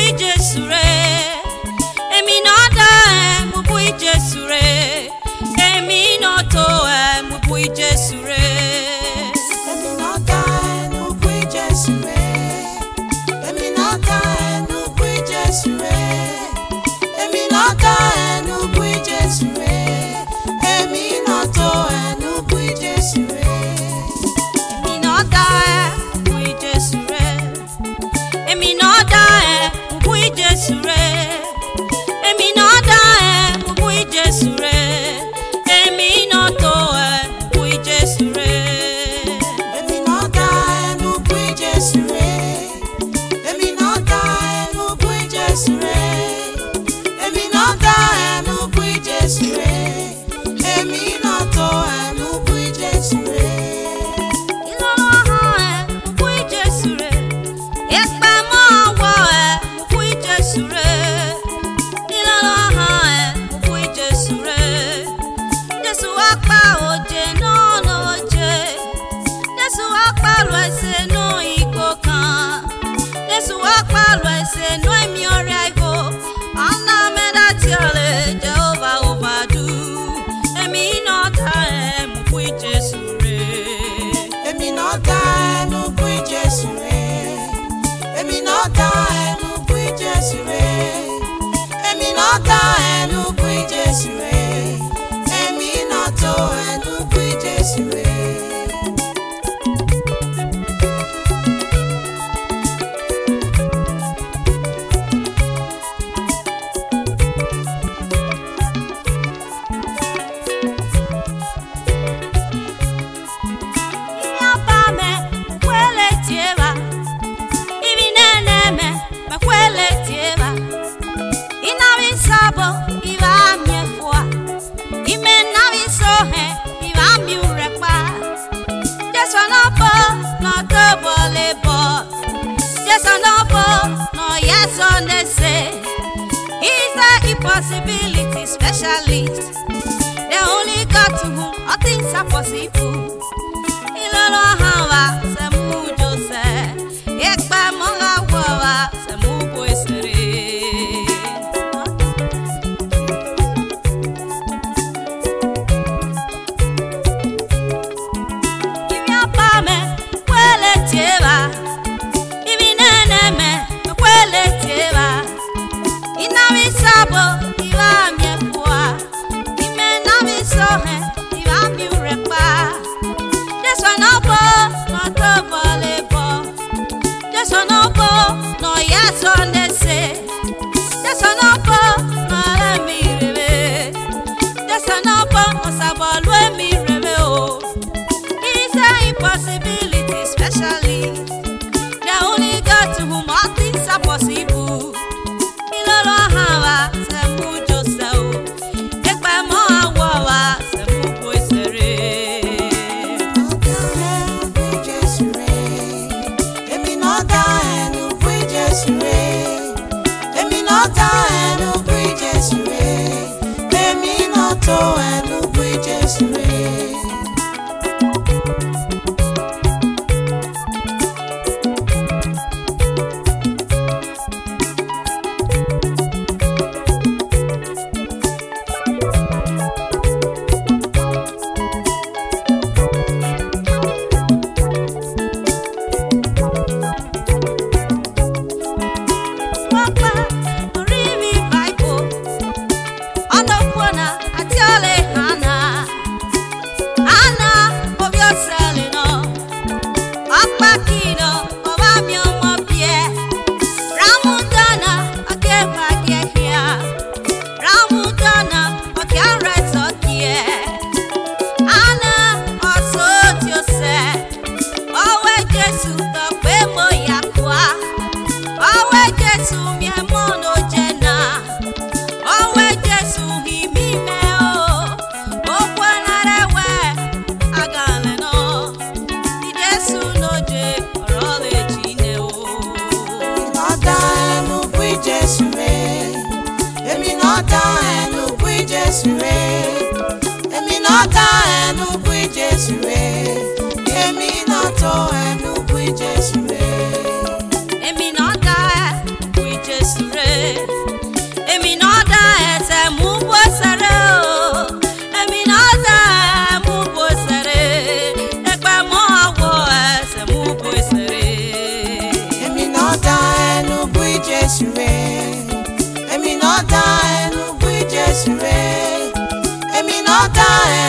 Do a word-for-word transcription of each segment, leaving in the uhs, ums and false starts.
Possibility specialist. They only got to whom all things are possible. Ilolo hawa se mujo se ekpa monga wawa se mubo esere. If you pa me kwele tieva, if you nene me kwele tieva, inawi sabo. Emi nota enu bui Jesu re. Emi noto enu bui Jesu re. Emi nota bui Jesu.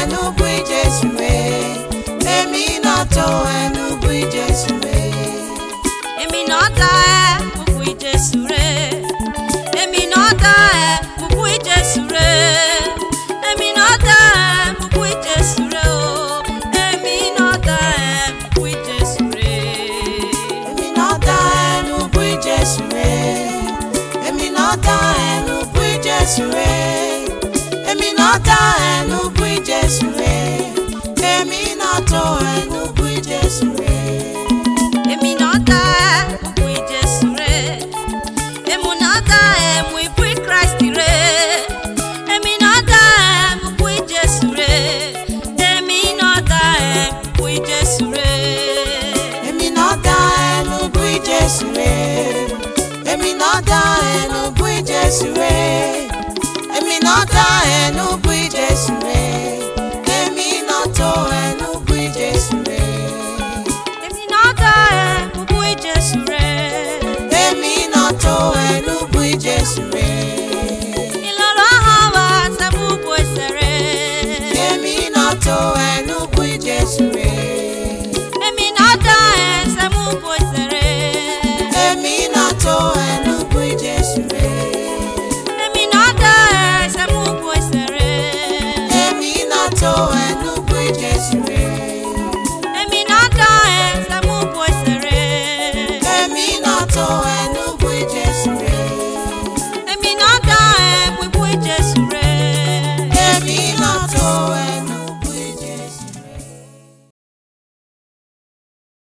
ẹnu bú Jésù rẹ̀. Èmi náà tó ẹnu bú Jésù rẹ̀. Èmi náà dá ẹ mo bú Jésù rẹ̀. Èmi náà dá ẹ mo bú Jésù rẹ̀. Èmi náà dá ẹ mo bú Jésù rẹ̀ o. Èmi náà dá ẹ mo bú Jésù rẹ̀. Èmi náà dá ẹnu bú Jésù rẹ̀. Èmi náà dá ẹnu bú Jésù rẹ̀. Èmi náà dá ẹnu bú Jésù rẹ̀. Èmi náà tó ẹnu bú Jésù rẹ̀. Èmi náà dá ẹ mo bú Jésù rẹ̀. Èmi náà dá ẹ mo bú Christ rẹ̀. Èmi náà dá ẹ mo bú Jésù rẹ̀. Èmi náà dá ẹ mo bú Jésù rẹ̀. Èmi náà dá ẹnu bú Jésù rẹ̀. Èmi náà dá ẹnu bú Jésù rẹ̀. Èmi náà dá ẹnu bú Jésù rẹ̀. Èmi náà tó ẹnu bú Jésù rẹ̀. Èmi náà dá ẹ mo bú Jésù rẹ̀. Èmi náà tó ẹnu bú Jésù rẹ̀. Ìlọ́rọ̀ hàn wá sẹ́mu bó ẹsẹ̀ rẹ̀. Èmi náà tó ẹnu bú Jésù rẹ̀. Èmi náà dá ẹ sẹ́mu bó ẹsẹ̀ rẹ̀. Èmi náà tó ẹnu bú Jésù rẹ̀. Èmi náà dá ẹ sẹ́mu bó ẹsẹ̀ rẹ̀. Èmi náà tó ẹnu bú Jésù rẹ̀.